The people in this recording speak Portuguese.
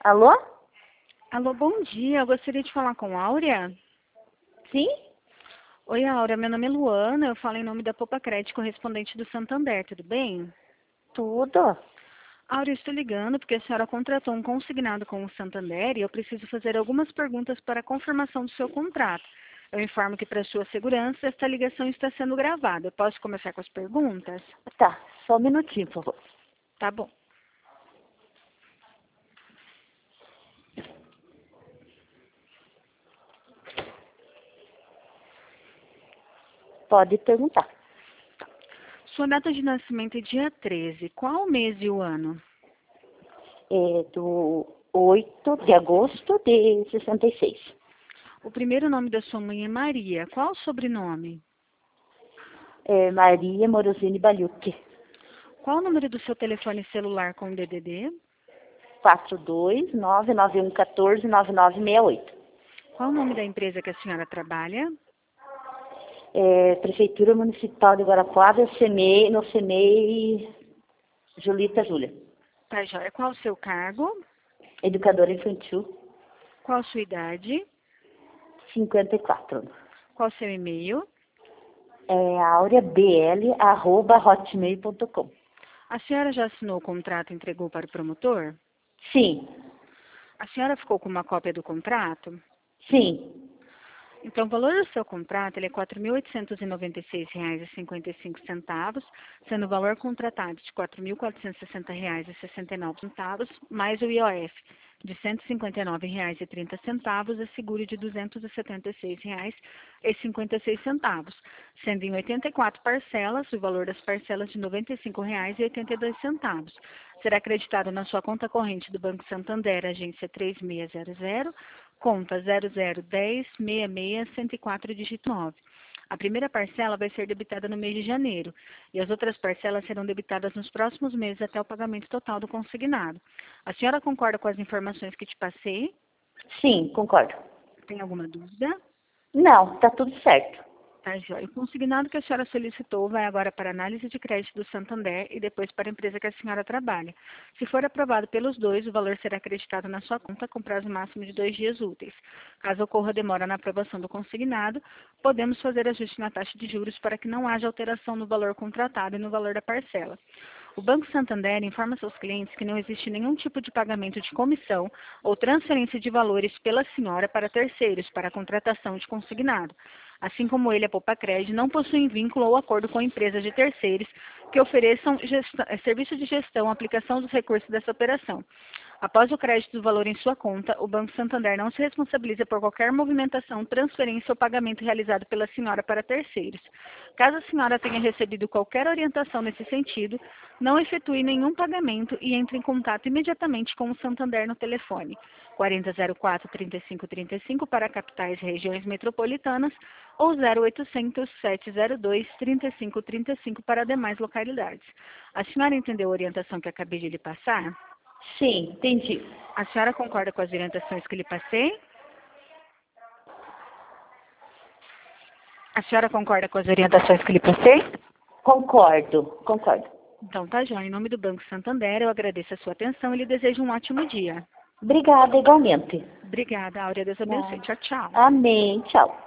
Alô? Alô, bom dia. Eu gostaria de falar com a Áurea. Sim? Oi, Áurea. Meu nome é Luana. Eu falo em nome da Poupa Crédito, correspondente do Santander. Tudo bem? Tudo. Áurea, eu estou ligando porque a senhora contratou um consignado com o Santander e eu preciso fazer algumas perguntas para a confirmação do seu contrato. Eu informo que, para sua segurança, esta ligação está sendo gravada. Eu posso começar com as perguntas? Tá, só um minutinho, por favor. Tá bom. Pode perguntar. Sua data de nascimento é dia 13. Qual o mês e o ano? É do 8 de agosto de 66. O primeiro nome da sua mãe é Maria. Qual o sobrenome? É Maria Morosini Baliucchi. Qual o número do seu telefone celular com DDD? 42991149968. Qual o nome da empresa que a senhora trabalha? Prefeitura Municipal de Guarapuava, no CEMEI Julita Júlia. Tá, joia. Qual o seu cargo? Educadora infantil, Qual a sua idade? 54. Qual o seu e-mail? aureabl@hotmail.com. A senhora já assinou o contrato e entregou para o promotor? Sim, A senhora ficou com uma cópia do contrato? sim. Então, o valor do seu contrato ele é R$ 4.896,55, sendo o valor contratado de R$ 4.460,69, mais o IOF de R$ 159,30 e seguro de R$ 276,56, sendo em 84 parcelas, o valor das parcelas de R$ 95,82. Será acreditado na sua conta corrente do Banco Santander, agência 3600, conta 001066-104, dígito 9. A primeira parcela vai ser debitada no mês de janeiro e as outras parcelas serão debitadas nos próximos meses até o pagamento total do consignado. A senhora concorda com as informações que te passei? Sim, concordo. Tem alguma dúvida? Não, tá tudo certo. Tá, joia. O consignado que a senhora solicitou vai agora para análise de crédito do Santander e depois para a empresa que a senhora trabalha. Se for aprovado pelos dois, o valor será acreditado na sua conta com prazo máximo de 2 dias úteis. Caso ocorra demora na aprovação do consignado, podemos fazer ajuste na taxa de juros para que não haja alteração no valor contratado e no valor da parcela. O Banco Santander informa seus clientes que não existe nenhum tipo de pagamento de comissão ou transferência de valores pela senhora para terceiros para a contratação de consignado. Assim como ele, a Poupa Crédito, não possuem vínculo ou acordo com empresas de terceiros que ofereçam serviço de gestão, aplicação dos recursos dessa operação. Após o crédito do valor em sua conta, o Banco Santander não se responsabiliza por qualquer movimentação, transferência ou pagamento realizado pela senhora para terceiros. Caso a senhora tenha recebido qualquer orientação nesse sentido, não efetue nenhum pagamento e entre em contato imediatamente com o Santander no telefone 4004-3535 para capitais e regiões metropolitanas ou 0800-702-3535 para demais localidades. A senhora entendeu a orientação que acabei de lhe passar? Sim, entendi. A senhora concorda com as orientações que lhe passei? A senhora concorda com as orientações que lhe passei? Concordo, concordo. Então tá, João. Em nome do Banco Santander, eu agradeço a sua atenção e lhe desejo um ótimo dia. Obrigada, igualmente. Obrigada, Áurea. Deus abençoe. Tchau, tchau. Amém, tchau.